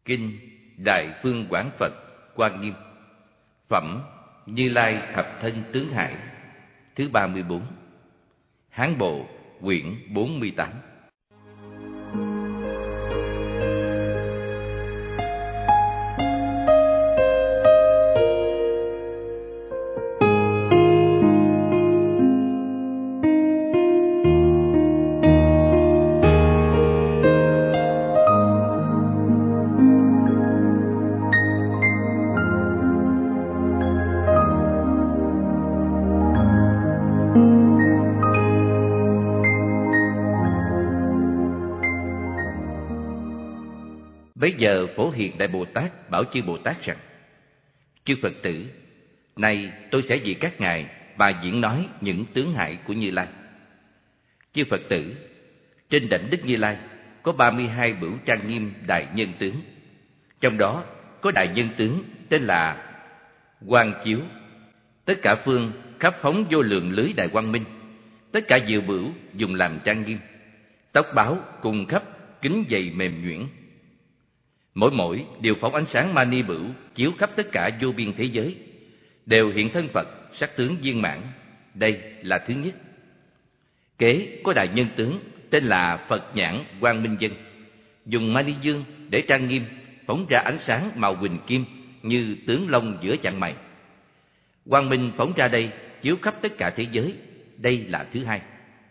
Kinh Đại Phương Quảng Phật Quan Nghiêm. Phẩm Như Lai Thập Thân Tướng Hải thứ 34. Hán Bộ quyển 48. Bấy giờ Phổ Hiền Đại Bồ Tát bảo chư Bồ Tát rằng: Chư Phật tử, nay tôi sẽ vì các ngài mà diễn nói những tướng hại của Như Lai. Chư Phật tử, trên đảnh Đức Như Lai có 32 bửu trang nghiêm đại nhân tướng. Trong đó có đại nhân tướng tên là Quang Chiếu. Tất cả phương khắp phóng vô lượng lưới đại quang minh. Tất cả diệu bửu dùng làm trang nghiêm. Tóc báo cùng khắp kính dày mềm nhuyễn. Mỗi đều phóng ánh sáng mani bửu chiếu khắp tất cả vô biên thế giới, đều hiện thân Phật sắc tướng viên mãn. Đây là thứ nhất. Kế có đại nhân tướng tên là Phật Nhãn Quang Minh Dân, dùng mani dương để trang nghiêm, phóng ra ánh sáng màu huỳnh kim như tướng long giữa chặng mày. Quang minh phóng ra đây chiếu khắp tất cả thế giới. Đây là thứ hai.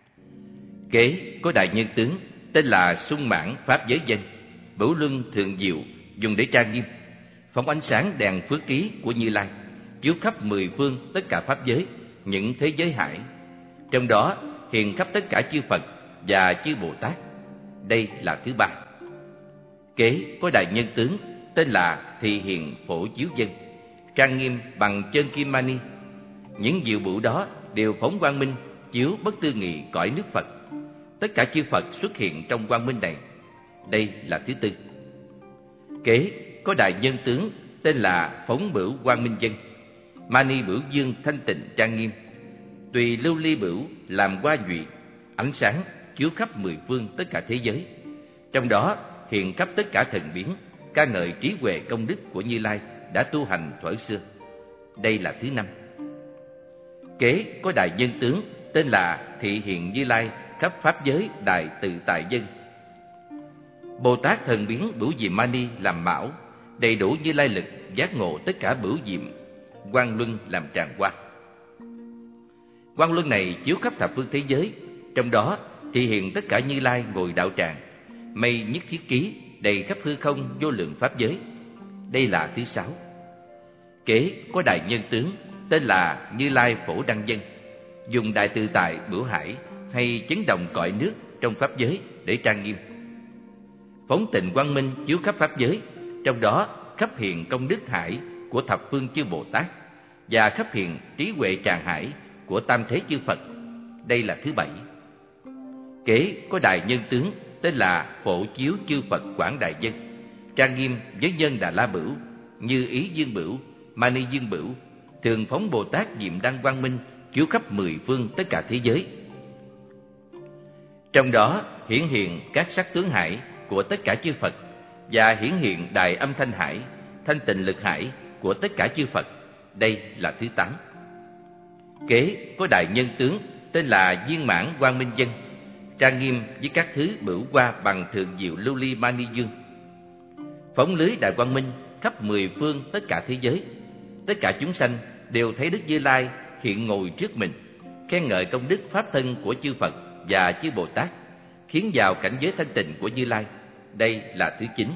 Kế có đại nhân tướng tên là Sung Mãn Pháp Giới Dân, Bửu Luân Thượng Diệu, dùng để trang nghiêm, phóng ánh sáng đèn phước trí của Như Lai, chiếu khắp 10 phương tất cả pháp giới, những thế giới hải. Trong đó hiện khắp tất cả chư Phật và chư Bồ Tát. Đây là thứ ba. Kế có đại nhân tướng tên là Thị Hiện Phổ Chiếu Dân, trang nghiêm bằng chân kim mani. Những diệu bửu đó đều phóng quang minh chiếu bất tư nghị cõi nước Phật. Tất cả chư Phật xuất hiện trong quang minh này. Đây là thứ tư. Kế có đại nhân tướng tên là Phóng Bửu Quang Minh Dân, mani bửu dương thanh tịnh trang nghiêm, tùy lưu ly bửu làm hoa nhụy, ánh sáng chiếu khắp 10 phương tất cả thế giới. Trong đó hiện khắp tất cả thần biến, ca ngợi trí huệ công đức của Như Lai đã tu hành thuở xưa. Đây là thứ năm. Kế có đại nhân tướng tên là Thị Hiện Như Lai khắp pháp giới đại tự tại dân. Bồ Tát thần biến bửu diệm mani làm mão, đầy đủ Như Lai lực giác ngộ tất cả bửu diệm quang luân làm tràng hoa. Quang luân này chiếu khắp thập phương thế giới. Trong đó thị hiện tất cả Như Lai ngồi đạo tràng, mây nhất thiết trí đầy khắp hư không vô lượng pháp giới. Đây là thứ sáu. Kế có đại nhân tướng tên là Như Lai Phổ Đăng Dân, dùng đại tự tại bửu hải hay chấn động cõi nước trong pháp giới để trang nghiêm, phóng tịnh quang minh chiếu khắp pháp giới. Trong đó khắp hiện công đức hải của thập phương chư Bồ Tát và khắp hiện trí huệ tràng hải của tam thế chư Phật. Đây là thứ bảy. Kế có đại nhân tướng tên là Phổ Chiếu chư Phật Quảng Đại Dân, trang nghiêm với nhân Đà La Bửu, Như Ý Dương Bửu, Mani Dương Bửu, thường phóng Bồ Tát diệm đăng quang minh chiếu khắp 10 phương tất cả thế giới. Trong đó hiển hiện các sắc tướng hải của tất cả chư Phật và hiển hiện đại âm thanh hải, thanh tịnh lực hải của tất cả chư Phật. Đây là thứ 8. Kế có đại nhân tướng tên là Viên Mãn Quang Minh Dân, trang nghiêm với các thứ bửu hoa bằng thượng diệu lưu ly mani dương, phóng lưới đại quang minh khắp 10 phương tất cả thế giới. Tất cả chúng sanh đều thấy Đức Như Lai hiện ngồi trước mình, khen ngợi công đức pháp thân của chư Phật và chư Bồ Tát, khiến vào cảnh giới thanh tịnh của Như Lai. Đây là thứ 9.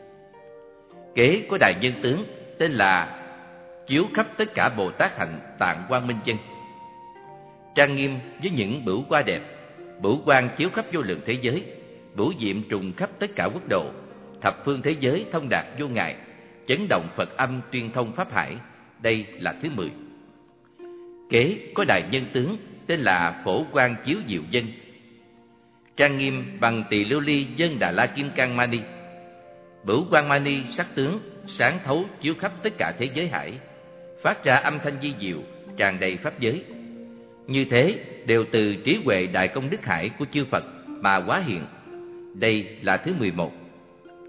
Kế có đại nhân tướng tên là Chiếu khắp tất cả Bồ Tát hạnh tạng quang minh chân, trang nghiêm với những bửu hoa đẹp, bửu quang chiếu khắp vô lượng thế giới, bửu diệm trùng khắp tất cả quốc độ, thập phương thế giới thông đạt vô ngại, chấn động Phật âm tuyên thông pháp hải. Đây là thứ 10. Kế có đại nhân tướng tên là Phổ Quang Chiếu Diệu Dân, trang nghiêm bằng tỳ lưu ly dân Đà La Kim Cang Mani, bửu quang mani sắc tướng sáng thấu chiếu khắp tất cả thế giới hải, phát ra âm thanh di diệu tràn đầy pháp giới. Như thế đều từ trí huệ đại công đức hải của chư Phật mà hóa hiện. Đây là thứ 11.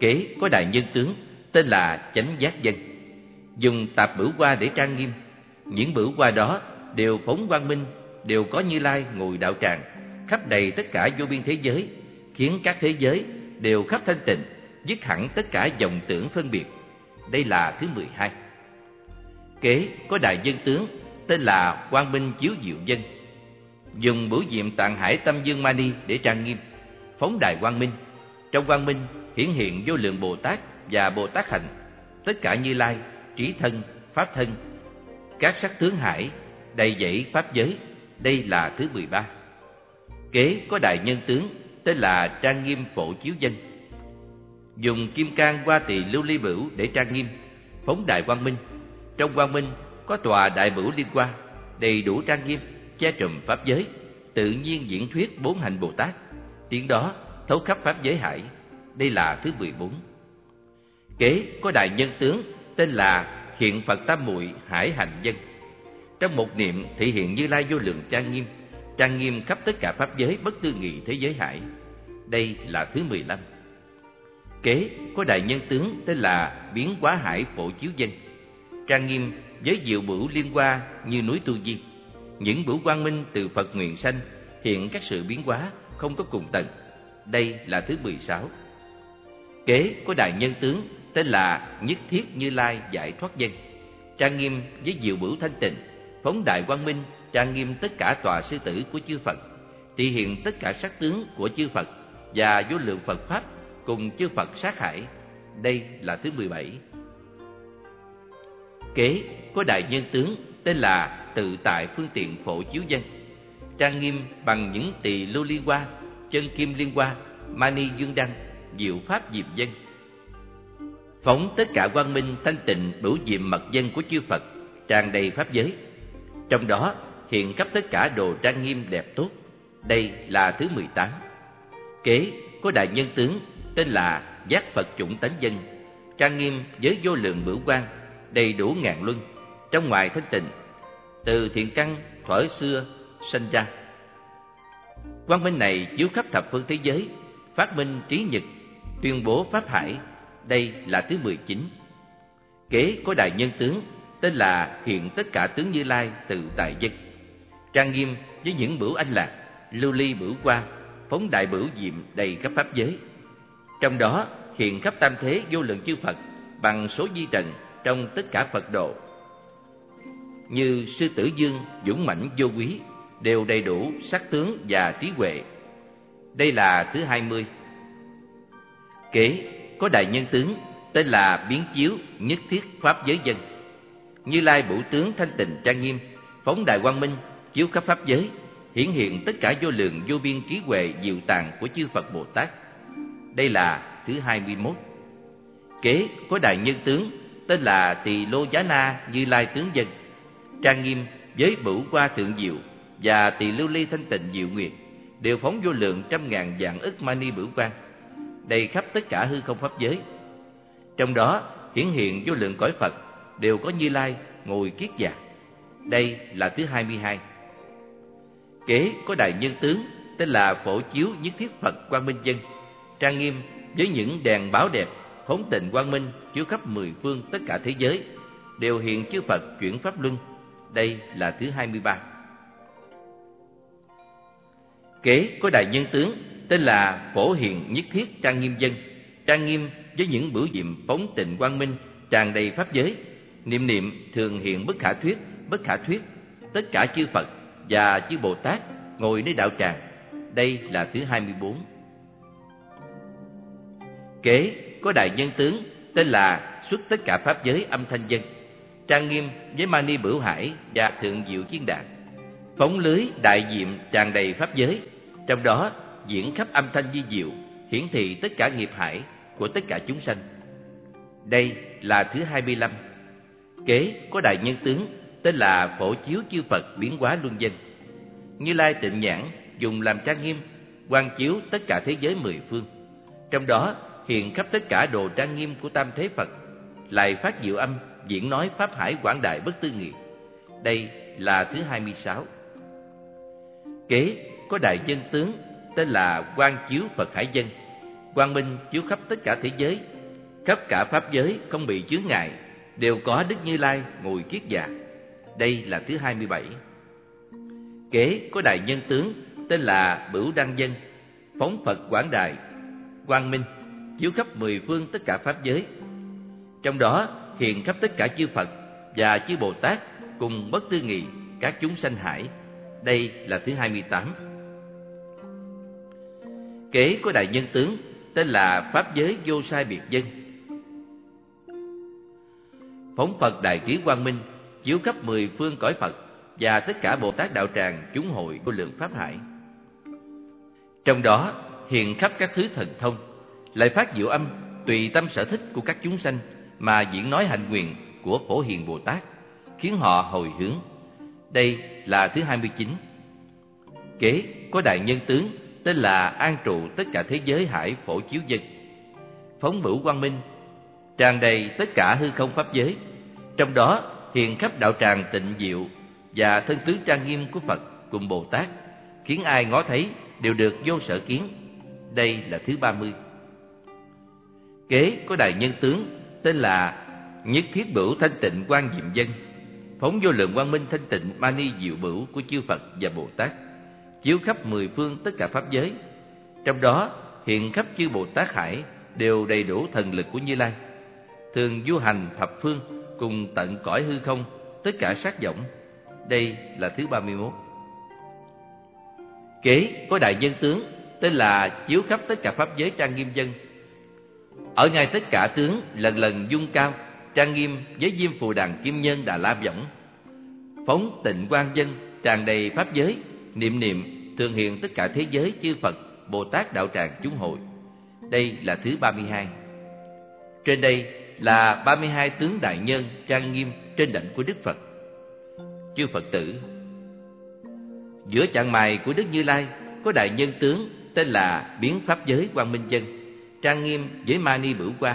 Kế có đại nhân tướng tên là Chánh Giác Dân, dùng tạp bửu hoa để trang nghiêm. Những bửu hoa đó đều phóng quang minh, đều có Như Lai ngồi đạo tràng, khắp đầy tất cả vô biên thế giới, khiến các thế giới đều khắp thanh tịnh, dứt hẳn tất cả vọng tưởng phân biệt. Đây là thứ 12. Kế có đại nhân tướng tên là Quang Minh Chiếu Diệu Dân, dùng bửu diệm Tạng Hải Tâm Dương Mani để trang nghiêm, phóng đại quang minh. Trong quang minh hiển hiện vô lượng Bồ Tát và Bồ Tát hạnh, tất cả Như Lai, trí thân, pháp thân, các sắc tướng hải, đầy dẫy pháp giới. Đây là thứ 13. Kế có đại nhân tướng tên là Trang Nghiêm Phổ Chiếu Dân, dùng kim cang hoa tỳ lưu ly bửu để trang nghiêm, phóng đại quang minh. Trong quang minh có tòa đại bửu liên hoa, đầy đủ trang nghiêm, che trùm pháp giới, tự nhiên diễn thuyết 4 hạnh Bồ Tát, tiếng đó thấu khắp pháp giới hải. Đây là thứ 14. Kế có đại nhân tướng tên là Hiện Phật Tam Muội Hải Hạnh Dân, trong một niệm thể hiện Như Lai vô lượng trang nghiêm khắp tất cả pháp giới bất tư nghị thế giới hải. Đây là thứ 15. Kế có đại nhân tướng tên là Biến Hóa Hải Phổ Chiếu Dân, trang nghiêm với diệu bửu liên hoa như núi Tu Di. Những bửu quang minh từ Phật nguyện sanh, hiện các sự biến hóa không có cùng tầng. Đây là thứ 16. Kế có đại nhân tướng tên là Nhất Thiết Như Lai Giải Thoát Dân, trang nghiêm với diệu bửu thanh tịnh, phóng đại quang minh, trang nghiêm tất cả tòa sư tử của chư Phật, thể hiện tất cả sắc tướng của chư Phật và vô lượng Phật pháp cùng chư Phật sát hải. Đây là thứ 17. Kế có đại nhân tướng tên là Tự Tại Phương Tiện Phổ Chiếu Dân, trang nghiêm bằng những tỳ lưu ly hoa, chân kim liên hoa, mani dương đăng, diệu pháp diệm dân, phóng tất cả quang minh thanh tịnh bửu diệm mật dân của chư Phật, tràn đầy pháp giới. Trong đó hiện khắp tất cả đồ trang nghiêm đẹp tốt. Đây là thứ 18. Kế có đại nhân tướng tên là Giác Phật Chủng Tánh Dân, trang nghiêm với vô lượng bửu quang, đầy đủ ngàn luân, trong ngoài thanh tịnh, từ thiện căn thuở xưa sanh ra. Quang minh này chiếu khắp thập phương thế giới, phát minh trí nhật, tuyên bố pháp hải. Đây là thứ 19. Kế có đại nhân tướng tên là Hiện Tất Cả Tướng Như Lai Tự Tại Dân, trang nghiêm với những bửu anh lạc, lưu ly bửu hoa, phóng đại bửu diệm đầy khắp pháp giới. Trong đó hiện khắp tam thế vô lượng chư Phật bằng số di trần trong tất cả Phật độ, như sư tử dương dũng mãnh vô quý, đều đầy đủ sắc tướng và trí huệ. Đây là thứ 20. Kế có đại nhân tướng tên là Biến Chiếu Nhất Thiết Pháp Giới Dân, Như Lai bửu tướng thanh tịnh trang nghiêm, phóng đại quang minh, chiếu khắp pháp giới, hiển hiện tất cả vô lượng vô biên trí huệ diệu tạng của chư Phật Bồ Tát. Đây là thứ 21. Kế có đại nhân tướng tên là Tỳ Lô Giá Na Như Lai Tướng Dân, trang nghiêm với bửu hoa thượng diệu và tỳ lưu ly thanh tịnh diệu nguyệt, đều phóng vô lượng trăm ngàn vạn ức mani bửu quang, đầy khắp tất cả hư không pháp giới. Trong đó hiển hiện vô lượng cõi Phật, đều có Như Lai ngồi kiết giạc. Đây là thứ 22. Kế có đại nhân tướng tên là Phổ Chiếu Nhất Thiết Phật Quang Minh Dân, trang nghiêm với những đèn báo đẹp, phóng tịnh quang minh chiếu khắp 10 phương tất cả thế giới, đều hiện chư Phật chuyển pháp luân. Đây là thứ 23. Kế có đại nhân tướng tên là Phổ Hiện Nhất Thiết Trang Nghiêm Dân, trang nghiêm với những bửu diệm phóng tịnh quang minh tràn đầy pháp giới, niệm niệm thường hiện bất khả thuyết, tất cả chư Phật và chư Bồ Tát ngồi nơi đạo tràng. Đây là thứ 24. Kế có đại nhân tướng tên là Xuất Tất Cả Pháp Giới Âm Thanh Dân, trang nghiêm với mani bửu hải và thượng diệu chiên đàn, phóng lưới đại diệm tràn đầy pháp giới. Trong đó diễn khắp âm thanh di diệu, hiển thị tất cả nghiệp hải của tất cả chúng sanh. Đây là thứ 25. Kế có đại nhân tướng tên là Phổ Chiếu chư Phật Biến Hóa Luân Dân, Như Lai tịnh nhãn dùng làm trang nghiêm, quang chiếu tất cả thế giới 10 phương. Trong đó hiện khắp tất cả đồ trang nghiêm của tam thế Phật, lại phát diệu âm diễn nói pháp hải quảng đại bất tư nghị. Đây là thứ 26. Kế có đại nhân tướng tên là Quang Chiếu Phật Hải Dân, quang minh chiếu khắp tất cả thế giới khắp cả pháp giới không bị chướng ngại, đều có Đức Như Lai ngồi kiết dạ. Đây là thứ 27. Kế có đại nhân tướng tên là Bửu Đăng Dân, phóng Phật quảng đại, quang minh, chiếu khắp mười phương tất cả pháp giới. Trong đó hiện khắp tất cả chư Phật và chư Bồ Tát cùng bất tư nghị các chúng sanh hải. Đây là thứ 28. Kế có đại nhân tướng tên là pháp giới vô sai biệt dân, phóng Phật đại trí quang minh, chiếu khắp mười phương cõi Phật và tất cả Bồ Tát đạo tràng chúng hội vô lượng pháp hải. Trong đó hiện khắp các thứ thần thông, lại phát diệu âm tùy tâm sở thích của các chúng sanh mà diễn nói hạnh nguyện của Phổ Hiền Bồ Tát, khiến họ hồi hướng. Đây là thứ 29. Kế có đại nhân tướng tên là an trụ tất cả thế giới hải phổ chiếu dân, phóng Bửu quang minh, tràn đầy tất cả hư không pháp giới. Trong đó hiện khắp đạo tràng tịnh diệu và thân tướng trang nghiêm của Phật cùng Bồ Tát, khiến ai ngó thấy đều được vô sở kiến. Đây là thứ 30. Kế có đại nhân tướng tên là nhất thiết Bửu thanh tịnh quang diệm dân, phóng vô lượng quang minh thanh tịnh mani diệu bửu của chư Phật và Bồ Tát, chiếu khắp mười phương tất cả pháp giới. Trong đó hiện khắp chư Bồ Tát hải đều đầy đủ thần lực của Như Lai, thường du hành thập phương cùng tận cõi hư không tất cả sát võng. Đây là thứ 31. Kế có đại nhân tướng tên là chiếu khắp tất cả pháp giới trang nghiêm dân, ở ngay tất cả tướng lần lần dung cao trang nghiêm với diêm phù đàn kim nhân đà la võng, phóng tịnh quang dân, tràn đầy pháp giới, niệm niệm thường hiện tất cả thế giới chư Phật Bồ Tát đạo tràng chúng hội. Đây là thứ 32. Trên đây là 32 tướng đại nhân trang nghiêm trên đảnh của Đức Phật. Chư Phật tử, giữa chạng mày của Đức Như Lai có đại nhân tướng tên là biến pháp giới quang minh dân, trang nghiêm với mani bửu quang,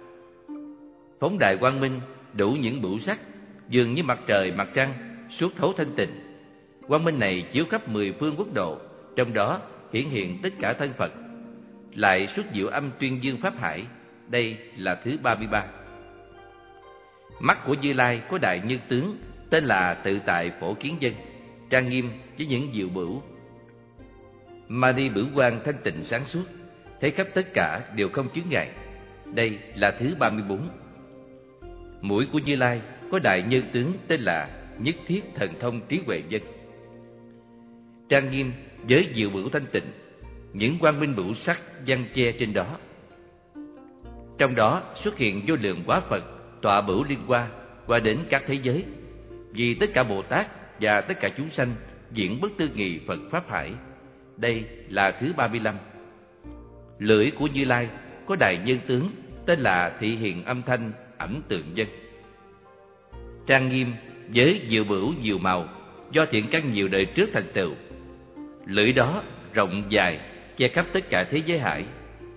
phóng đại quang minh đủ những bửu sắc, dường như mặt trời mặt trăng, suốt thấu thanh tịnh. Quang minh này chiếu khắp mười phương quốc độ, trong đó hiển hiện tất cả thân Phật, lại xuất diệu âm tuyên dương pháp hải. Đây là thứ 33. Mắt của Như Lai có đại nhân tướng tên là tự tại phổ kiến dân, trang nghiêm với những diệu bửu, mani bửu quang thanh tịnh sáng suốt, thấy khắp tất cả đều không chướng ngại. Đây là thứ 34. Mũi của Như Lai có đại nhân tướng tên là nhất thiết thần thông trí huệ dân, trang nghiêm với diệu bửu thanh tịnh, những quang minh bửu sắc giăng che trên đó. Trong đó xuất hiện vô lượng quá Phật tọa bửu liên hoa qua đến các thế giới, vì tất cả Bồ Tát và tất cả chúng sanh diễn bất tư nghị Phật pháp hải. Đây là thứ 35. Lưỡi của Như Lai có đại nhân tướng tên là thị hiện âm thanh ẩm tượng dân, trang nghiêm với diệu bửu nhiều màu do thiện căn nhiều đời trước thành tựu. Lưỡi đó rộng dài che khắp tất cả thế giới hải.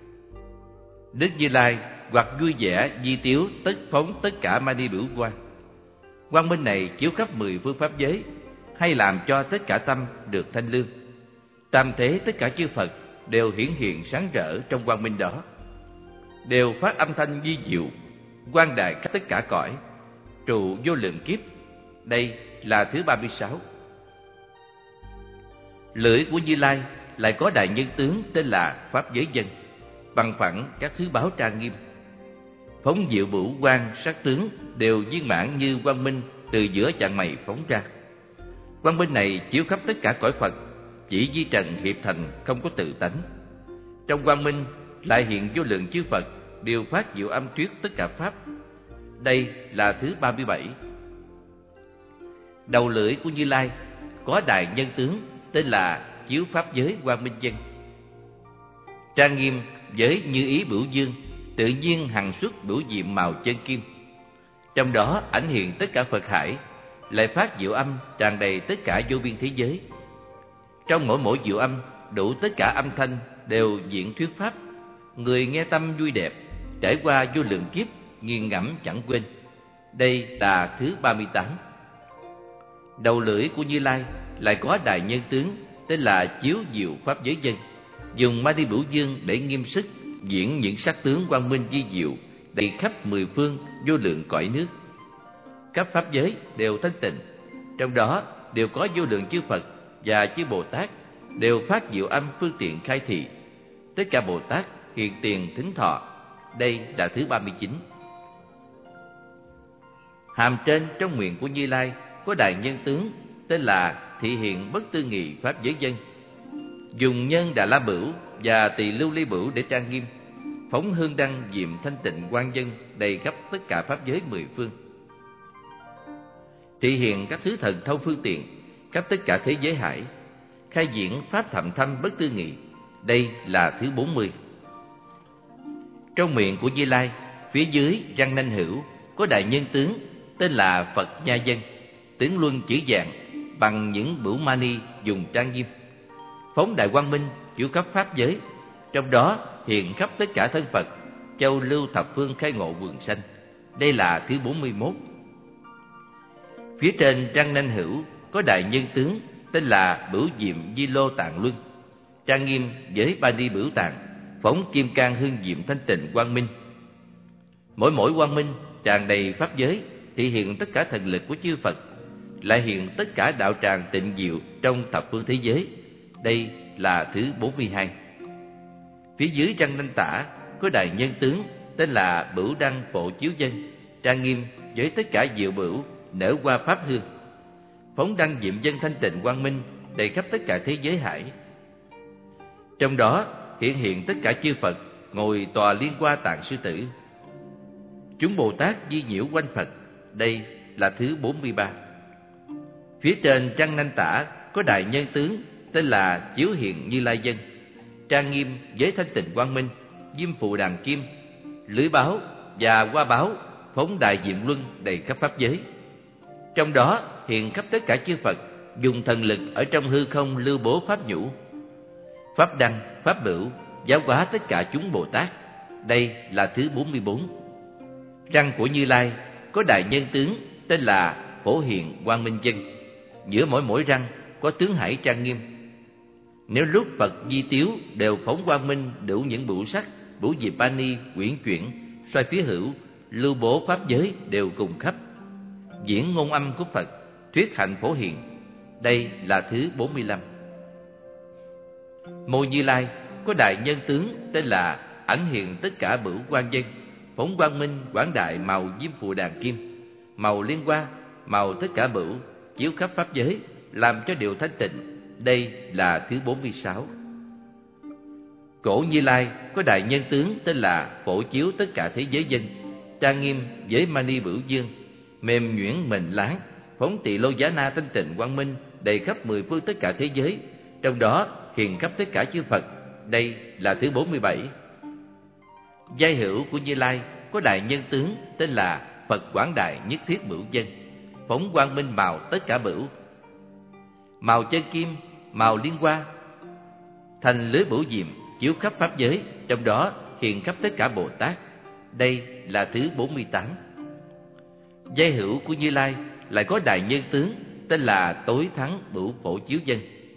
Đức Như Lai hoặc vui vẻ di tiếu tất phóng tất cả mani bửu quang. Quang minh này chiếu khắp mười phương pháp giới, hay làm cho tất cả tâm được thanh lương. Tam thế tất cả chư Phật đều hiển hiện sáng rỡ trong quang minh đó, đều phát âm thanh vi diệu, quang đại khắp tất cả cõi, trụ vô lượng kiếp. Đây là thứ 36. Lưỡi của Như Lai lại có đại nhân tướng tên là pháp giới dân, bằng phẳng các thứ báo trang nghiêm, phóng diệu bửu quang sắc tướng đều viên mãn như quang minh từ giữa chạng mày phóng ra. Quang minh này chiếu khắp tất cả cõi Phật, chỉ vi trần hiệp thành không có tự tánh. Trong quang minh lại hiện vô lượng chư Phật đều phát diệu âm thuyết tất cả pháp. Đây là thứ 37. Đầu lưỡi của Như Lai có đại nhân tướng tên là chiếu pháp giới quang minh dân, trang nghiêm với như ý bửu dương, tự nhiên hằng xuất bửu diệm màu chân kim. Trong đó ảnh hiện tất cả Phật hải, lại phát diệu âm tràn đầy tất cả vô biên thế giới. Trong mỗi mỗi diệu âm đủ tất cả âm thanh đều diễn thuyết pháp, người nghe tâm vui đẹp, trải qua vô lượng kiếp nghiền ngẫm chẳng quên. Đây là thứ 38. Đầu lưỡi của Như Lai lại có đại nhân tướng tên là chiếu diệu pháp giới dân, dùng mani bửu dương để nghiêm sức diễn những sắc tướng quang minh vi diệu đầy khắp mười phương vô lượng cõi nước. Các pháp giới đều thanh tịnh, trong đó đều có vô lượng chư Phật và chư Bồ Tát đều phát diệu âm phương tiện khai thị. Tất cả Bồ Tát hiện tiền thính thọ. Đây là thứ 39. Hàm trên trong nguyện của Như Lai có đại nhân tướng tên là thị hiện bất tư nghị pháp giới dân, dùng nhân Đà La Bửu và Tỳ Lưu Ly Bửu để trang nghiêm, phóng hương đăng diệm thanh tịnh quang dân đầy khắp tất cả pháp giới mười phương. Thị hiện các thứ thần thông phương tiện khắp tất cả thế giới hải, khai diễn pháp thậm thâm bất tư nghị. Đây là thứ 40. Trong miệng của Như Lai, phía dưới răng nanh hữu có đại nhân tướng tên là Phật Nha Dân, tướng luân chữ vàng bằng những bửu mani dùng trang nghiêm, phóng đại quang minh chiếu khắp pháp giới, trong đó hiện khắp tất cả thân Phật, châu lưu thập phương khai ngộ vườn sanh. Đây là thứ 41. Phía trên răng nanh hữu có đại nhân tướng tên là Bửu Diệm Di Lô Tạng Luân, trang nghiêm với ba ni bửu tạng, phóng kim cang hương diệm thanh tịnh quang minh. Mỗi quang minh tràn đầy pháp giới, thị hiện tất cả thần lực của chư Phật, lại hiện tất cả đạo tràng tịnh diệu trong thập phương thế giới. Đây là thứ 42. Phía dưới răng nanh tả có đại nhân tướng tên là Bửu Đăng Phổ Chiếu Dân, trang nghiêm với tất cả diệu bửu nở qua pháp hương, phóng đăng diệm dân thanh tịnh quang minh đầy khắp tất cả thế giới hải. Trong đó hiện tất cả chư Phật ngồi tòa liên qua tạng sư tử, chúng Bồ Tát di nhiễu quanh Phật. Đây là thứ 43. Phía trên răng nanh tả có đại nhân tướng tên là Chiếu Hiện Như Lai Dân, trang nghiêm với thanh tịnh quang minh, diêm phù đàn kim, lưới báo và hoa báo, phóng đại diệm luân đầy khắp pháp giới. Trong đó hiện khắp tất cả chư Phật dùng thần lực ở trong hư không lưu bố pháp nhũ, pháp đăng, pháp bửu, giáo hóa tất cả chúng Bồ Tát. Đây là thứ 44. Răng của Như Lai có đại nhân tướng tên là Phổ Hiện Quang Minh Dân, giữa mỗi răng có tướng hải trang nghiêm. Nếu lúc Phật di tiếu đều phóng quang minh đủ những bửu sắc, bửu diệp ba ni quyển chuyển, xoay phía hữu, lưu bố pháp giới đều cùng khắp, diễn ngôn âm của Phật, thuyết hạnh Phổ Hiện. Đây là thứ 45. Môi Như Lai có đại nhân tướng tên là ẩn hiện tất cả bửu quang dân, phóng quang minh quảng đại màu diêm phù đàn kim, màu liên hoa, màu tất cả bửu, chiếu khắp pháp giới, làm cho điều thanh tịnh. Đây là thứ 46. Cổ Như Lai có đại nhân tướng tên là phổ chiếu tất cả thế giới dân, trang nghiêm với mani bửu dương, mềm nhuyễn mềm láng, phóng tỳ lô giá na thanh tịnh quang minh đầy khắp mười phương tất cả thế giới, trong đó hiện khắp tất cả chư Phật. Đây là thứ 47. Giai hữu của Như Lai có đại nhân tướng tên là Phật Quảng Đại Nhất Thiết Bửu Dân, phóng quang minh màu tất cả bửu, màu chân kim, màu liên hoa, thành lưới bửu diệm chiếu khắp pháp giới, trong đó hiện khắp tất cả Bồ Tát. Đây là thứ 48. Giai hữu của Như Lai lại có đại nhân tướng tên là Tối Thắng Bửu Phổ Chiếu Dân,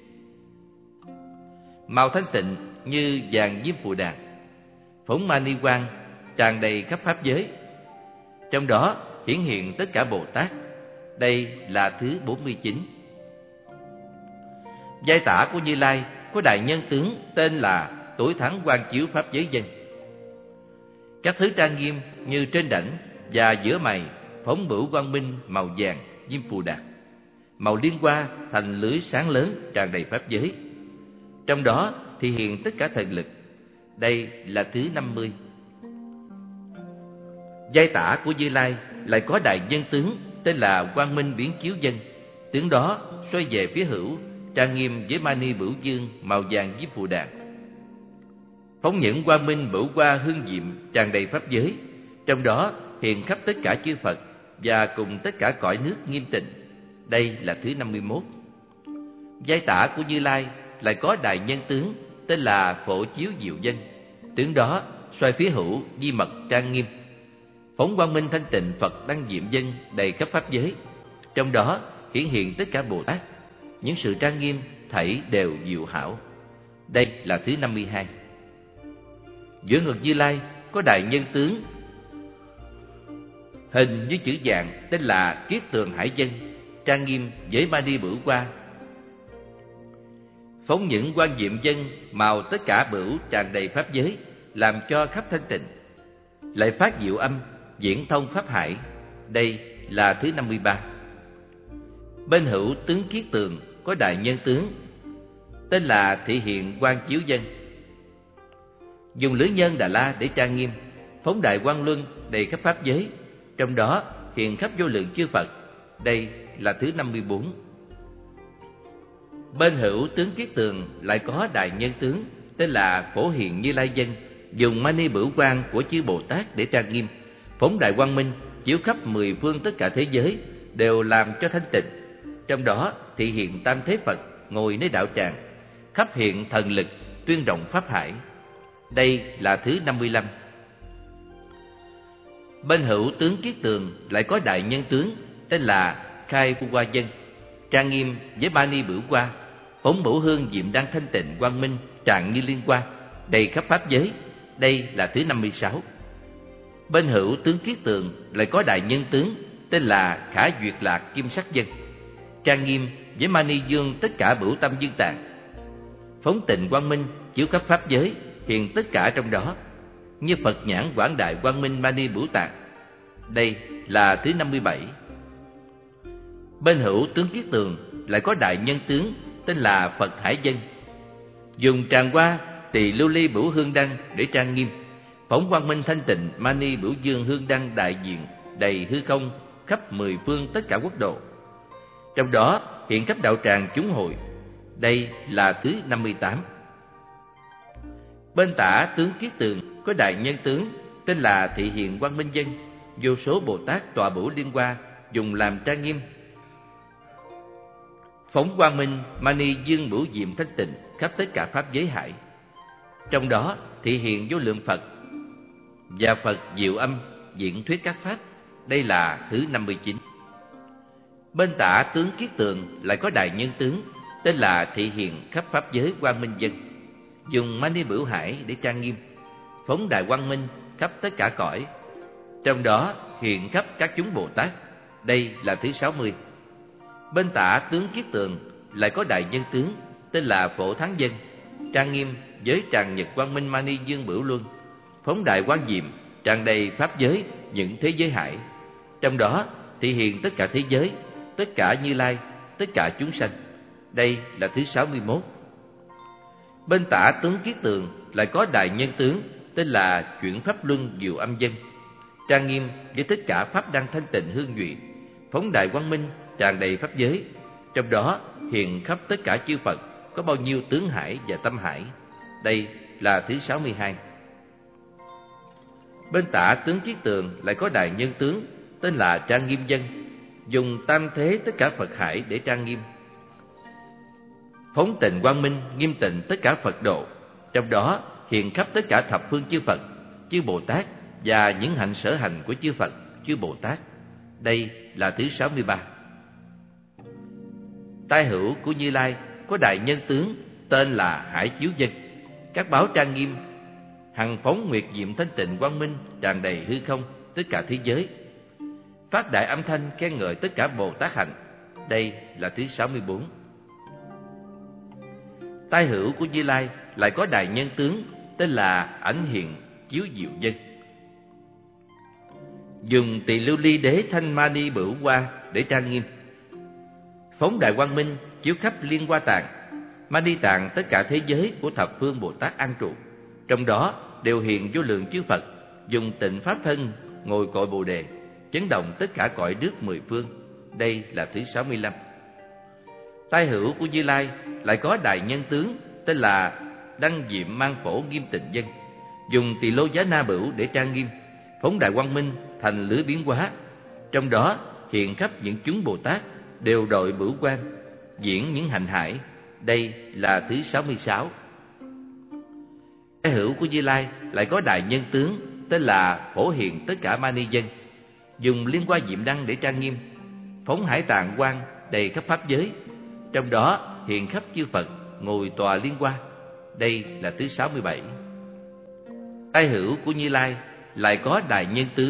màu thanh tịnh như vàng diêm phù đàn, phóng mani quang tràn đầy khắp pháp giới, trong đó hiển hiện tất cả Bồ Tát. Đây là thứ 49. Giai tả của Như Lai có đại nhân tướng tên là Tối Thắng Quang Chiếu Pháp Giới Dân, các thứ trang nghiêm như trên đảnh và giữa mày, phóng bửu quang minh màu vàng diêm phù đàn, màu liên hoa thành lưới sáng lớn tràn đầy pháp giới, trong đó thì hiện tất cả thần lực. Đây là thứ 50. Giai tả của Như Lai lại có đại nhân tướng tên là Quang Minh Biến Chiếu Dân, tướng đó xoay về phía hữu, trang nghiêm với mani bửu dương màu vàng diêm phù đàn, phóng những quang minh bửu hoa hương diệm tràn đầy pháp giới, trong đó hiện khắp tất cả chư Phật và cùng tất cả cõi nước nghiêm tịnh. Đây là thứ 51. Giai tả của Như Lai lại có đại nhân tướng tên là Phổ Chiếu Diệu Dân, tướng đó xoay phía hữu di mật trang nghiêm, phóng quang minh thanh tịnh Phật đăng diệm dân đầy khắp pháp giới, trong đó hiển hiện tất cả Bồ Tát, những sự trang nghiêm thảy đều diệu hảo. Đây là thứ 52. Giữa ngực Như Lai có đại nhân tướng hình như chữ vàng tên là Kiết Tường Hải Dân, trang nghiêm với mani bửu hoa. Phóng những quan diệm dân màu tất cả bửu tràn đầy pháp giới, làm cho khắp thanh tịnh. Lại phát diệu âm, diễn thông pháp hải. Đây là thứ 53. Bên hữu tướng Kiết Tường có đại nhân tướng, tên là Thị Hiện Quang Chiếu Dân. Dùng lưỡi nhân Đà La để trang nghiêm, phóng đại quang luân đầy khắp pháp giới, trong đó hiện khắp vô lượng chư Phật. Đây là thứ 54. Bên hữu tướng Kiết Tường lại có đại nhân tướng, tên là Phổ Hiện Như Lai Dân. Dùng mani bửu quang của chư Bồ Tát để trang nghiêm, phóng đại quang minh chiếu khắp mười phương tất cả thế giới, đều làm cho thanh tịnh. Trong đó thị hiện tam thế Phật ngồi nơi đạo tràng, khắp hiện thần lực tuyên rộng pháp hải. Đây là thứ 55. Bên hữu tướng Kiết Tường lại có đại nhân tướng, tên là Khai Phu Hoa Dân, trang nghiêm với mani bửu hoa, phóng bửu hương diệm đăng thanh tịnh quang minh tràn như liên hoa, đầy khắp pháp giới. Đây là thứ 56. Bên hữu tướng Kiết Tường lại có đại nhân tướng, tên là Khả Duyệt Lạc Kim Sắc Dân, trang nghiêm với mani dương tất cả bửu tâm dương tạng, phóng tịnh quang minh chiếu khắp pháp giới, hiện tất cả trong đó, như Phật nhãn quảng đại quang minh mani bửu tạng. Đây là thứ 57. Bên hữu tướng Kiết Tường lại có đại nhân tướng, tên là Phật Hải Dân. Dùng tràng hoa tỳ lưu ly bửu hương đăng để trang nghiêm, phóng quang minh thanh tịnh mani bửu dương hương đăng đại diện đầy hư không khắp mười phương tất cả quốc độ, trong đó hiện khắp đạo tràng chúng hội. Đây là thứ 58. Bên tả tướng Kiết Tường có đại nhân tướng, tên là Thị Hiện Quang Minh Dân. Vô số Bồ Tát tọa bửu liên hoa dùng làm trang nghiêm, phóng quang minh mani dương bửu diệm thanh tịnh khắp tất cả pháp giới hải. Trong đó thị hiện vô lượng Phật và Phật diệu âm diễn thuyết các pháp. Đây là thứ 59. Bên tả tướng Kiết Tường lại có đại nhân tướng, tên là Thị Hiện khắp pháp giới quang minh dân. Dùng mani bửu hải để trang nghiêm, phóng đại quang minh khắp tất cả cõi, trong đó hiện khắp các chúng Bồ Tát. Đây là thứ 60. Bên tả tướng Kiết Tường lại có đại nhân tướng, tên là Phổ Thắng Dân, trang nghiêm với tràng nhật quang minh mani dương bửu luân, phóng đại quang diệm tràn đầy pháp giới những thế giới hải, trong đó thị hiện tất cả thế giới, tất cả Như Lai, tất cả chúng sanh. Đây là thứ 61. Bên tả tướng Kiết Tường lại có đại nhân tướng, tên là Chuyển Pháp Luân Diệu Âm Dân, trang nghiêm với tất cả pháp đăng thanh tịnh hương nhụy, phóng đại quang minh tràn đầy pháp giới, trong đó hiện khắp tất cả chư Phật có bao nhiêu tướng hải và tâm hải. Đây là thứ 62. Bên tả tướng Kiết Tường lại có đại nhân tướng, tên là Trang Nghiêm Dân. Dùng tam thế tất cả Phật hải để trang nghiêm, phóng tịnh quang minh nghiêm tịnh tất cả Phật độ, trong đó hiện khắp tất cả thập phương chư Phật, chư Bồ Tát và những hạnh sở hành của chư Phật, chư Bồ Tát. Đây là thứ 63. Tai hữu của Như Lai có đại nhân tướng, tên là Hải Chiếu Dân. Các báo trang nghiêm, hằng phóng nguyệt diệm thanh tịnh quang minh tràn đầy hư không tất cả thế giới, phát đại âm thanh khen ngợi tất cả Bồ Tát hạnh. Đây là thứ 64. Tai hữu của Như Lai lại có đại nhân tướng, tên là Ảnh Hiện Chiếu Diệu Dân. Dùng tỳ lưu ly đế thanh mani bửu hoa để trang nghiêm, phóng đại quang minh chiếu khắp liên hoa tạng, mani tạng tất cả thế giới của thập phương Bồ Tát an trụ, trong đó đều hiện vô lượng chư Phật. Dùng tịnh pháp thân ngồi cội Bồ đề, chấn động tất cả cõi nước mười phương. Đây là thứ 65. Tai hữu của Như Lai lại có đại nhân tướng, tên là Đăng Diệm Mang Phổ Nghiêm Tịnh Dân. Dùng tỳ lô giá na bửu để trang nghiêm, phóng đại quang minh thành lưới biến hóa, trong đó hiện khắp những chúng Bồ Tát đều đội bửu quang, diễn những hạnh hải. Đây là thứ 66. Tai hữu của Như Lai lại có đại nhân tướng, tên là Phổ Hiện tất cả mani dân. Dùng liên hoa diệm đăng để trang nghiêm, phóng hải tạng quang đầy khắp pháp giới, trong đó hiện khắp chư Phật ngồi tòa liên hoa. Đây là thứ 67. Tai hữu của Như Lai lại có đại nhân tướng,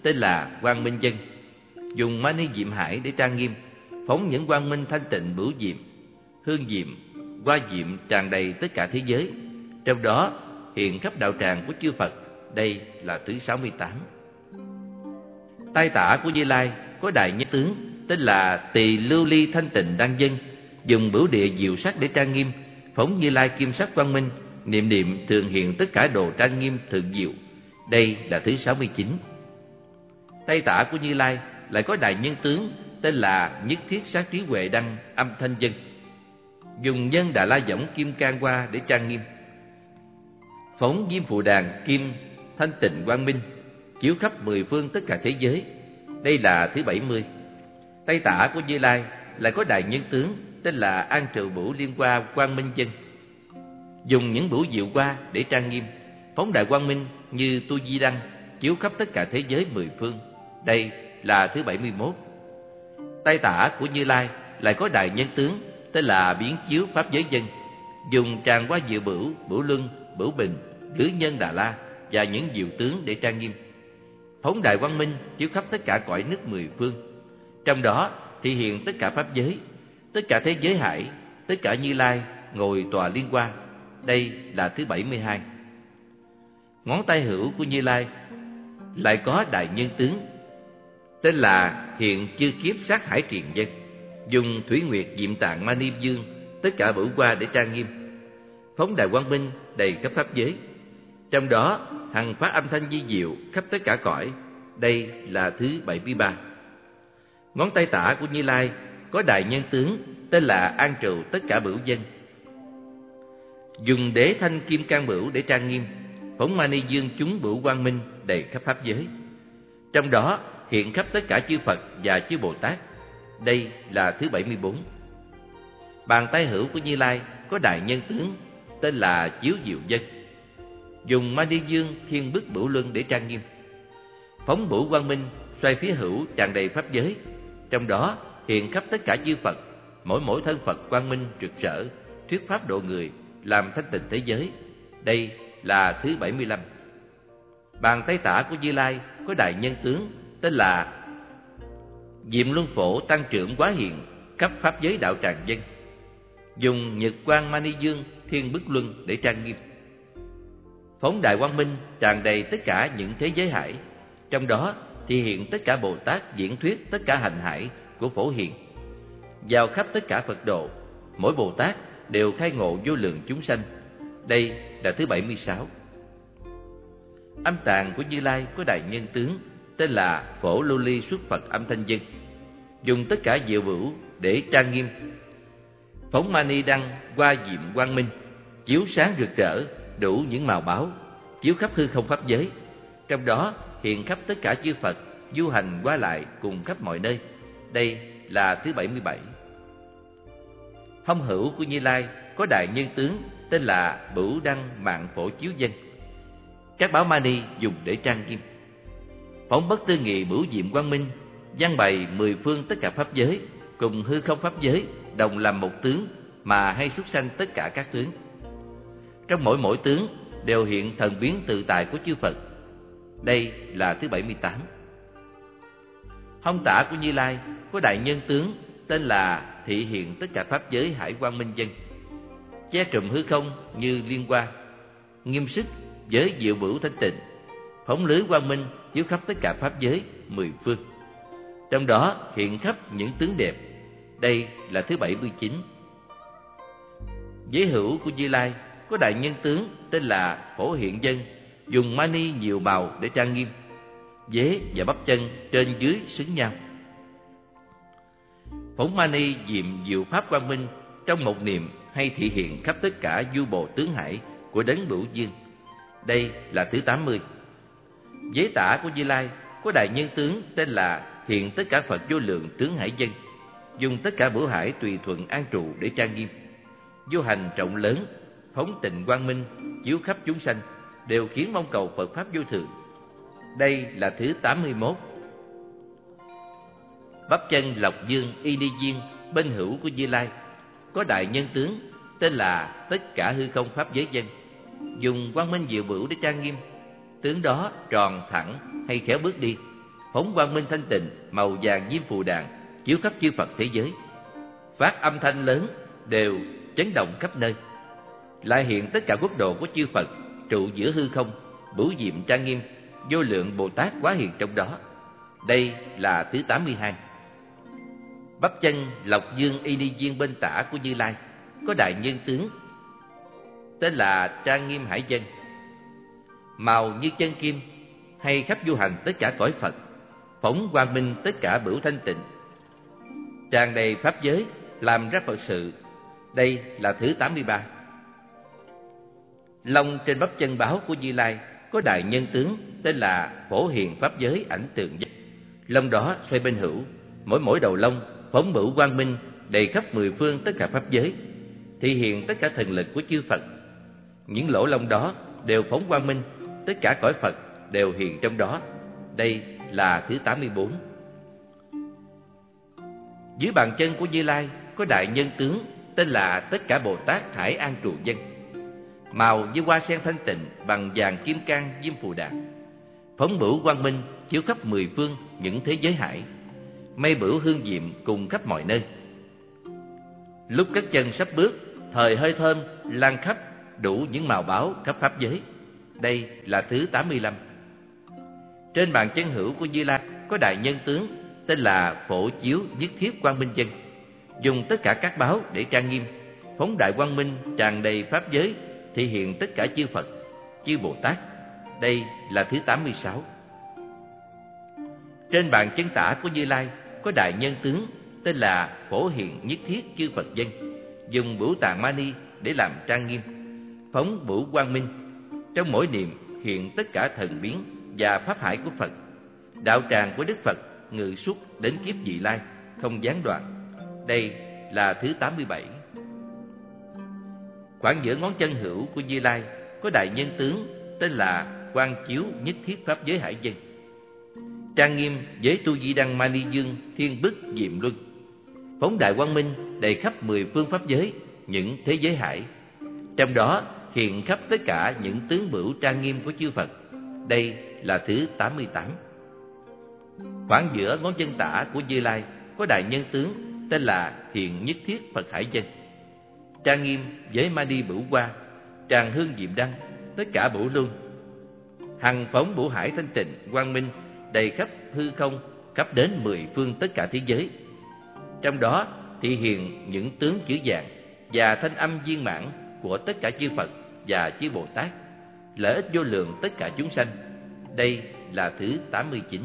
tên là Quang Minh Dân. Dùng mani diệm hải để trang nghiêm, phóng những quang minh thanh tịnh bửu diệm, hương diệm, hoa diệm tràn đầy tất cả thế giới. Trong đó hiện khắp đạo tràng của chư Phật. Đây là thứ 68. Tai tả của Như Lai có đại nhân tướng tên là Tỳ Lưu Ly thanh tịnh đăng dân. Dùng bửu địa diệu sắc để trang nghiêm, phóng Như Lai kim sắc quang minh, niệm niệm thường hiện tất cả đồ trang nghiêm thượng diệu. Đây là thứ 69. Tai tả của Như Lai lại có đại nhân tướng tên là Nhất Thiết Sát Trí Huệ Đăng âm thanh dân. Dùng nhân Đà La võng kim cang hoa để trang nghiêm, phóng diêm phù đàn kim thanh tịnh quang minh, chiếu khắp mười phương tất cả thế giới. Đây là thứ 70. Tai tả của Như Lai lại có đại nhân tướng tên là An Trừ Bửu Liên Hoa Quang Minh Dân. Dùng những bửu diệu hoa để trang nghiêm, phóng đại quang minh như tu di đăng, chiếu khắp tất cả thế giới mười phương. Đây là thứ 71. Tai tả của Như Lai lại có đại nhân tướng tên là Biến Chiếu Pháp Giới Dân. Dùng tràng hoa diệu bửu, bửu luân, bửu bình, lưới nhân Đà La và những diệu tướng để trang nghiêm, phóng đại quang minh chiếu khắp tất cả cõi nước mười phương. Trong đó thị hiện tất cả pháp giới, tất cả thế giới hải, tất cả Như Lai ngồi tòa liên hoa. Đây là thứ 72. Ngón tay hữu của Như Lai lại có đại nhân tướng tên là Hiện Chư Kiếp Sát Hải Triền Dân. Dùng thủy nguyệt diệm tạng mani dương, tất cả bửu hoa để trang nghiêm, phóng đại quang minh đầy khắp pháp giới. Trong đó hằng phát âm thanh di diệu khắp tất cả cõi. Đây là thứ 73. Ngón tay tả của Như Lai có đại nhân tướng tên là An Trù tất cả bửu dân. Dùng đế thanh kim cang bửu để trang nghiêm, phóng mani dương chúng bửu quang minh đầy khắp pháp giới. Trong đó hiện khắp tất cả chư Phật và chư Bồ Tát. Đây là thứ 74. Bàn tay hữu của Như Lai có đại nhân tướng tên là Chiếu Diệu Dân. Dùng mani dương thiên bức bửu luân để trang nghiêm, phóng bửu quang minh xoay phía hữu tràn đầy pháp giới. Trong đó hiện khắp tất cả chư Phật, mỗi thân Phật quang minh rực rỡ, thuyết pháp độ người, làm thanh tịnh thế giới. Đây là thứ 75. Bàn tay tả của Như Lai có đại nhân tướng tên là Diệm Luân Phổ tăng trưởng quá hiện khắp pháp giới đạo tràng dân. Dùng nhật quang mani dương thiên bức luân để trang nghiêm, phóng đại quang minh tràn đầy tất cả những thế giới hải. Trong đó thì hiện tất cả Bồ Tát diễn thuyết tất cả hành hải của Phổ Hiền, vào khắp tất cả Phật độ. Mỗi Bồ Tát đều khai ngộ vô lượng chúng sanh. Đây là thứ 76. Âm tạng của Như Lai có đại nhân tướng tên là Phổ Lưu Ly Xuất Phật âm thanh dân. Dùng tất cả diệu bửu để trang nghiêm, phóng mani đăng hoa diệm quang minh, chiếu sáng rực rỡ đủ những màu báo, chiếu khắp hư không pháp giới. Trong đó hiện khắp tất cả chư Phật du hành qua lại cùng khắp mọi nơi. Đây là thứ 77. Hông hữu của Như Lai có đại nhân tướng tên là Bửu Đăng Mạng Phổ Chiếu Dân. Các báo mani dùng để trang nghiêm, phóng bất tư nghị bửu diệm quang minh, giăng bày mười phương tất cả pháp giới, cùng hư không pháp giới đồng làm một tướng mà hay xuất sanh tất cả các tướng. Trong mỗi tướng đều hiện thần biến tự tại của chư Phật. Đây là thứ 78. Hông tả của Như Lai có đại nhân tướng tên là Thị hiện tất cả pháp giới hải quang minh dân. Che trùm hư không như liên hoa, nghiêm sức với diệu bửu thanh tịnh, phóng lưới quang minh chiếu khắp tất cả pháp giới mười phương. Trong đó hiện khắp những tướng đẹp. Đây là thứ 79. Giới hữu của Như Lai có đại nhân tướng tên là Phổ Hiện Dân. Dùng mani nhiều màu để trang nghiêm, vế và bắp chân trên dưới xứng nhau, phóng mani diệm diệu pháp quang minh trong một niệm hay thị hiện khắp tất cả du bồ tướng hải của đấng Bửu Dương. Đây là thứ 80. Vế tả của Như Lai có đại nhân tướng tên là Hiện tất cả Phật vô lượng tướng hải dân. Dùng tất cả bửu hải tùy thuận an trụ để trang nghiêm, vô hành trọng lớn, phóng tịnh quang minh chiếu khắp chúng sanh, đều khiến mong cầu Phật pháp vô thượng. Đây là thứ 81. Bắp chân Lộc Dương Y Ni Viên bên hữu của Như Lai có đại nhân tướng tên là tất cả hư không pháp giới dân. Dùng quang minh diệu bửu để trang nghiêm, tướng đó tròn thẳng hay khéo bước đi, phóng quang minh thanh tịnh màu vàng diêm phù đàn chiếu khắp chư Phật thế giới. Phát âm thanh lớn đều chấn động khắp nơi. Lại hiện tất cả quốc độ của chư Phật trụ giữa hư không, bửu diệm trang nghiêm, vô lượng Bồ Tát quá hiện trong đó. Đây là thứ 82. Bắp chân Lộc Dương Y Ni Viên bên tả của Như Lai có đại nhân tướng tên là Trang Nghiêm Hải Dân, màu như chân kim, hay khắp du hành tất cả cõi Phật, phóng quang minh tất cả bửu thanh tịnh, tràn đầy pháp giới, làm ra Phật sự. Đây là thứ 83. Lông trên bắp chân báo của Như Lai có đại nhân tướng tên là Phổ Hiền Pháp Giới Ảnh Tường Dân. Lông đó xoay bên hữu, mỗi đầu lông phóng bửu quang minh đầy khắp mười phương tất cả pháp giới, thị hiện tất cả thần lực của chư Phật. Những lỗ lông đó đều phóng quang minh, tất cả cõi Phật đều hiện trong đó. Đây là thứ 84. Dưới bàn chân của Như Lai có đại nhân tướng tên là tất cả Bồ Tát Hải An Trụ Dân, màu như hoa sen thanh tịnh bằng vàng kim cang diêm phù đàn, phóng bửu quang minh chiếu khắp mười phương những thế giới hải, mây bửu hương diệm cùng khắp mọi nơi. Lúc cất chân sắp bước, thời hơi thơm lan khắp đủ những màu báo khắp pháp giới. Đây là thứ 85. Trên bàn chân hữu của Như Lai có đại nhân tướng tên là Phổ Chiếu Nhất Thiết Quang Minh Dân, dùng tất cả các báo để trang nghiêm, phóng đại quang minh tràn đầy pháp giới, thị hiện tất cả chư Phật, chư Bồ Tát. Đây là thứ 86. Trên bàn chân tả của Như Lai có đại nhân tướng tên là Phổ Hiện Nhất Thiết Chư Phật Dân, dùng bửu tạng mani để làm trang nghiêm, phóng bửu quang minh, trong mỗi niệm hiện tất cả thần biến và pháp hải của Phật. Đạo tràng của Đức Phật ngự suốt đến kiếp vị lai, không gián đoạn. Đây là thứ 87. Khoảng giữa ngón chân hữu của Như Lai có đại nhân tướng tên là Quang Chiếu Nhất Thiết Pháp Giới Hải Dân, trang nghiêm với tu di đăng mani dương thiên bức diệm luân, phóng đại quang minh đầy khắp mười phương pháp giới những thế giới hải, trong đó hiện khắp tất cả những tướng bửu trang nghiêm của chư Phật. Đây là thứ 88. Khoảng giữa ngón chân tả của Như Lai có đại nhân tướng tên là Hiện Nhất Thiết Phật Hải Dân, trang nghiêm với mani bửu hoa, tràn hương diệm đăng, tất cả bửu luân, hằng phóng bửu hải thanh tịnh quang minh đầy khắp hư không, khắp đến mười phương tất cả thế giới. Trong đó thị hiện những tướng chữ vàng và thanh âm viên mãn của tất cả chư Phật và chư Bồ Tát, lợi ích vô lượng tất cả chúng sanh. Đây là thứ 89.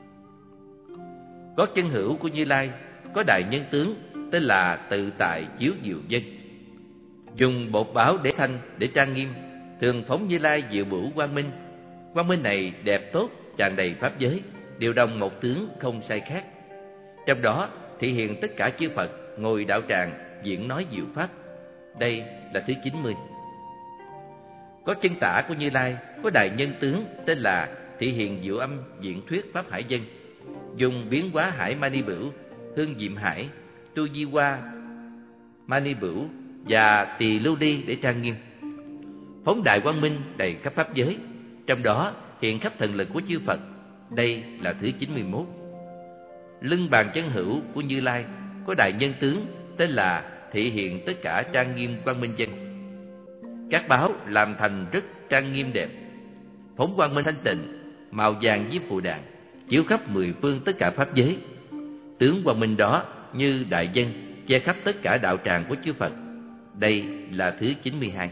Gót chân hữu của Như Lai có đại nhân tướng tên là Tự Tại Chiếu Diệu Dân, dùng bột báo để thanh để trang nghiêm, thường phóng Như Lai diệu bửu quang minh. Quang minh này đẹp tốt, tràn đầy pháp giới, đều đồng một tướng không sai khác. Trong đó thị hiện tất cả chư Phật ngồi đạo tràng diễn nói diệu pháp. Đây là thứ 90. Có chân tả của Như Lai có đại nhân tướng tên là Thị Hiện Diệu Âm Diễn Thuyết Pháp Hải Dân, dùng biến hóa hải mani bửu, hương diệm hải, tu di hoa mani bửu và tỳ lưu ly để trang nghiêm, phóng đại quang minh đầy khắp pháp giới, trong đó hiện khắp thần lực của chư Phật. Đây là thứ 91. Lưng bàn chân hữu của Như Lai có đại nhân tướng tên là Thị Hiện Tất Cả Trang Nghiêm Quang Minh Dân, các báo làm thành rất trang nghiêm đẹp, phóng quang minh thanh tịnh màu vàng diêm phù đàn, chiếu khắp mười phương tất cả pháp giới. Tướng quang minh đó như đại dân che khắp tất cả đạo tràng của chư Phật. Đây là thứ 92.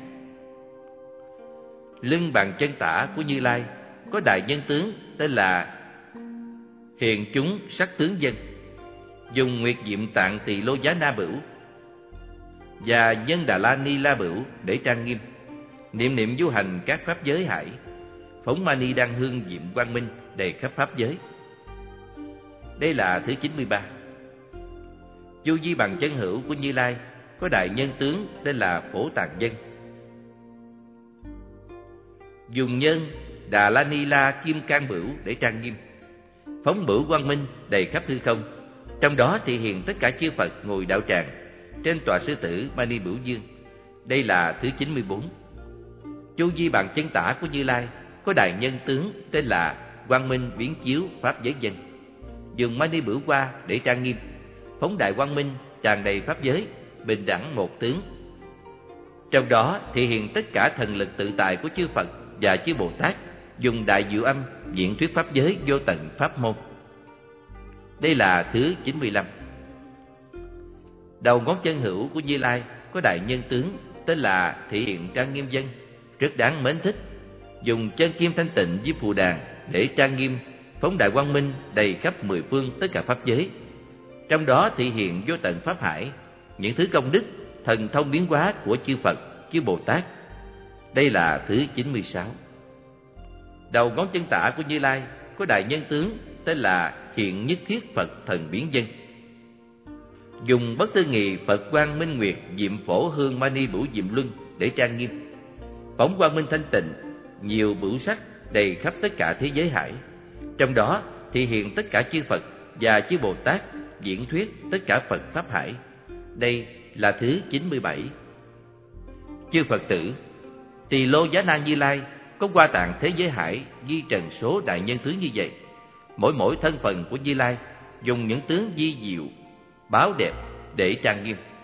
Lưng bàn chân tả của Như Lai có đại nhân tướng tên là Hiện Chúng Sắc Tướng Dân, dùng nguyệt diệm tạng tỳ lô giá na bửu và nhân đà la ni la bửu để trang nghiêm, niệm du hành các pháp giới hải, phóng mani đăng hương diệm quang minh đầy khắp pháp giới. Đây là thứ 93. Chu vi bằng chân hữu của Như Lai có đại nhân tướng tên là Phổ Tàng Dân, dùng nhân đà la ni la kim cang bửu để trang nghiêm, phóng bửu quang minh đầy khắp hư không, trong đó thị hiện tất cả chư Phật ngồi đạo tràng trên tọa sư tử mani bửu dương. Đây là thứ 94. Chu vi bàn chân tả của Như Lai có đại nhân tướng tên là quang minh biến chiếu pháp giới dân. Dùng mani bửu hoa để trang nghiêm, phóng đại quang minh tràn đầy pháp giới, bình đẳng một tướng. Trong đó thể hiện tất cả thần lực tự tại của chư Phật và chư Bồ Tát, dùng đại diệu âm diễn thuyết pháp giới vô tận pháp môn. Đây là thứ 95. Đầu ngón chân hữu của Như Lai có đại nhân tướng tên là thể hiện trang nghiêm dân, rất đáng mến thích. Dùng chân kim thanh tịnh với phù đàn để trang nghiêm, phóng đại quang minh đầy khắp mười phương tất cả pháp giới. Trong đó thể hiện vô tận pháp hải, những thứ công đức, thần thông biến hóa của chư Phật, chư Bồ Tát. Đây là thứ 96. Đầu ngón chân tả của Như Lai có đại nhân tướng tên là hiện nhất thiết Phật thần biến dân. Dùng bất tư nghị Phật quang minh nguyệt diệm phổ hương mani bửu diệm luân để trang nghiêm, phóng quang minh thanh tịnh, nhiều bửu sắc đầy khắp tất cả thế giới hải. Trong đó thể hiện tất cả chư Phật và chư Bồ Tát, diễn thuyết tất cả Phật pháp hải. Đây là thứ 97. Chư Phật tử, Tỳ Lô Giá Na Như Lai có Hoa Tạng thế giới hải ghi trần số đại nhân tướng như vậy. Mỗi thân phần của Như Lai dùng những tướng di diệu, báo đẹp để trang nghiêm.